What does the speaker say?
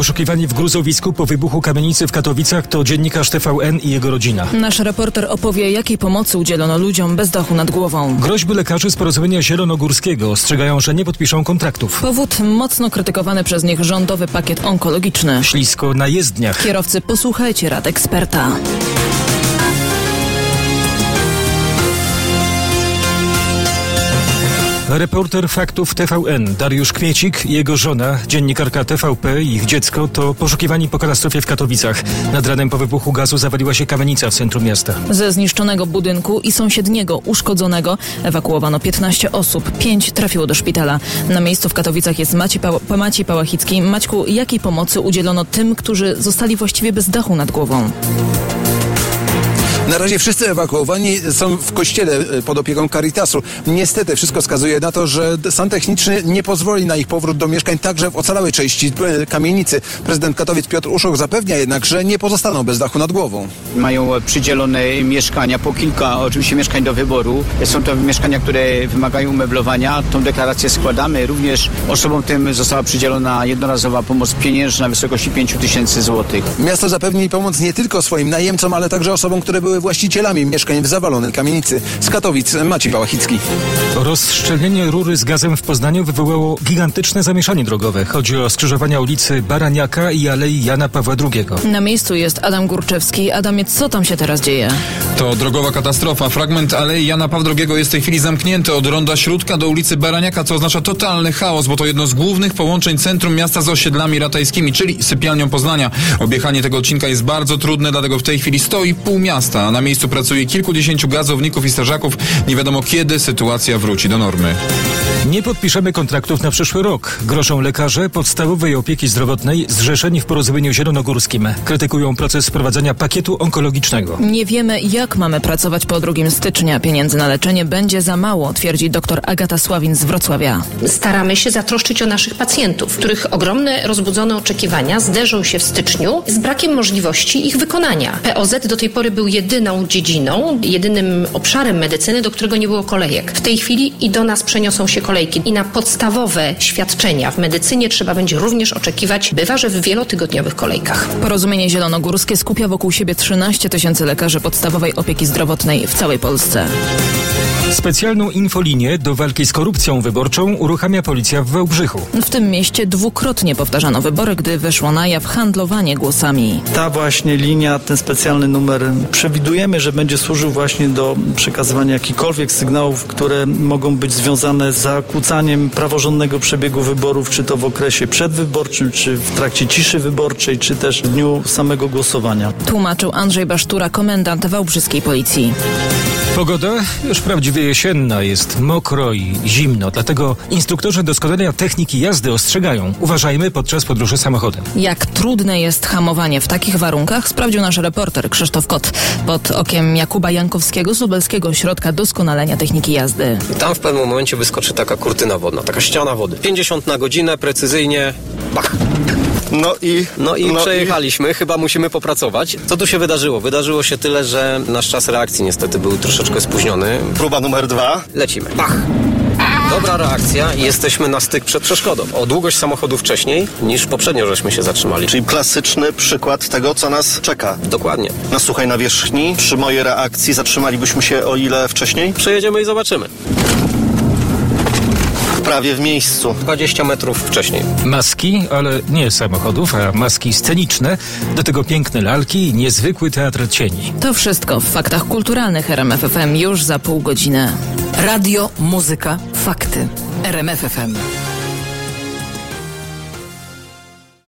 Poszukiwani w gruzowisku po wybuchu kamienicy w Katowicach to dziennikarz TVN i jego rodzina. Nasz reporter opowie, jakiej pomocy udzielono ludziom bez dachu nad głową. Groźby lekarzy z Porozumienia Zielonogórskiego ostrzegają, że nie podpiszą kontraktów. Powód mocno krytykowany przez nich rządowy pakiet onkologiczny. Ślisko na jezdniach. Kierowcy, posłuchajcie rad eksperta. Reporter Faktów TVN Dariusz Kmiecik i jego żona, dziennikarka TVP i ich dziecko to poszukiwani po katastrofie w Katowicach. Nad ranem po wybuchu gazu zawaliła się kamienica w centrum miasta. Ze zniszczonego budynku i sąsiedniego uszkodzonego ewakuowano 15 osób. 5 trafiło do szpitala. Na miejscu w Katowicach jest Maciej Pałachicki. Maćku, jakiej pomocy udzielono tym, którzy zostali właściwie bez dachu nad głową? Na razie wszyscy ewakuowani są w kościele pod opieką Caritasu. Niestety wszystko wskazuje na to, że stan techniczny nie pozwoli na ich powrót do mieszkań także w ocalałej części kamienicy. Prezydent Katowic Piotr Uszoch zapewnia jednak, że nie pozostaną bez dachu nad głową. Mają przydzielone mieszkania, po kilka oczywiście mieszkań do wyboru. Są to mieszkania, które wymagają umeblowania. Tą deklarację składamy. Również osobom tym została przydzielona jednorazowa pomoc pieniężna w wysokości 5 000 złotych. Miasto zapewni pomoc nie tylko swoim najemcom, ale także osobom, które były właścicielami mieszkań w zawalonej kamienicy. Z Katowic Maciej Pałachicki. Rozszczelnienie rury z gazem w Poznaniu wywołało gigantyczne zamieszanie drogowe. Chodzi o skrzyżowania ulicy Baraniaka i Alei Jana Pawła II. Na miejscu jest Adam Górczewski. Adamie, co tam się teraz dzieje? To drogowa katastrofa. Fragment Alei Jana Pawła II jest w tej chwili zamknięty od ronda Śródka do ulicy Baraniaka, co oznacza totalny chaos, bo to jedno z głównych połączeń centrum miasta z osiedlami ratajskimi, czyli sypialnią Poznania. Objechanie tego odcinka jest bardzo trudne, dlatego w tej chwili stoi pół miasta. Na miejscu pracuje kilkudziesięciu gazowników i strażaków. Nie wiadomo, kiedy sytuacja wróci do normy. Nie podpiszemy kontraktów na przyszły rok. Grożą lekarze podstawowej opieki zdrowotnej zrzeszeni w Porozumieniu Zielonogórskim. Krytykują proces wprowadzenia pakietu onkologicznego. Nie wiemy, jak mamy pracować po 2 stycznia. Pieniędzy na leczenie będzie za mało, twierdzi dr Agata Sławin z Wrocławia. Staramy się zatroszczyć o naszych pacjentów, których ogromne rozbudzone oczekiwania zderzą się w styczniu z brakiem możliwości ich wykonania. POZ do tej pory był jedyną dziedziną, jedynym obszarem medycyny, do którego nie było kolejek. W tej chwili i do nas przeniosą się kolejki. I na podstawowe świadczenia w medycynie trzeba będzie również oczekiwać, bywa, że w wielotygodniowych kolejkach. Porozumienie Zielonogórskie skupia wokół siebie 13 000 lekarzy podstawowej opieki zdrowotnej w całej Polsce. Specjalną infolinię do walki z korupcją wyborczą uruchamia policja w Wałbrzychu. W tym mieście dwukrotnie powtarzano wybory, gdy wyszło na jaw handlowanie głosami. Ta właśnie linia, ten specjalny numer przewidujemy, że będzie służył właśnie do przekazywania jakichkolwiek sygnałów, które mogą być związane z zakłócaniem praworządnego przebiegu wyborów, czy to w okresie przedwyborczym, czy w trakcie ciszy wyborczej, czy też w dniu samego głosowania. Tłumaczył Andrzej Basztura, komendant wałbrzyskiej policji. Pogoda już prawdziwie jesienna, jest mokro i zimno, dlatego instruktorzy doskonalenia techniki jazdy ostrzegają. Uważajmy podczas podróży samochodem. Jak trudne jest hamowanie w takich warunkach, sprawdził nasz reporter Krzysztof Kot pod okiem Jakuba Jankowskiego z Lubelskiego Ośrodka Doskonalenia Techniki Jazdy. I tam w pewnym momencie wyskoczy taka kurtyna wodna, taka ściana wody. 50 na godzinę, precyzyjnie, bach. No i przejechaliśmy, chyba musimy popracować. Co tu się wydarzyło? Wydarzyło się tyle, że nasz czas reakcji niestety był troszeczkę spóźniony. Próba numer 2. Lecimy. Bach! Dobra reakcja i jesteśmy na styk przed przeszkodą. O długość samochodu wcześniej niż poprzednio żeśmy się zatrzymali. Czyli klasyczny przykład tego, co nas czeka. Dokładnie. Na suchej nawierzchni, przy mojej reakcji zatrzymalibyśmy się o ile wcześniej? Przejedziemy i zobaczymy. Prawie w miejscu. 20 metrów wcześniej. Maski, ale nie samochodów, a maski sceniczne. Do tego piękne lalki i niezwykły teatr cieni. To wszystko w Faktach Kulturalnych RMF FM już za pół godziny. Radio, muzyka, fakty. RMF FM.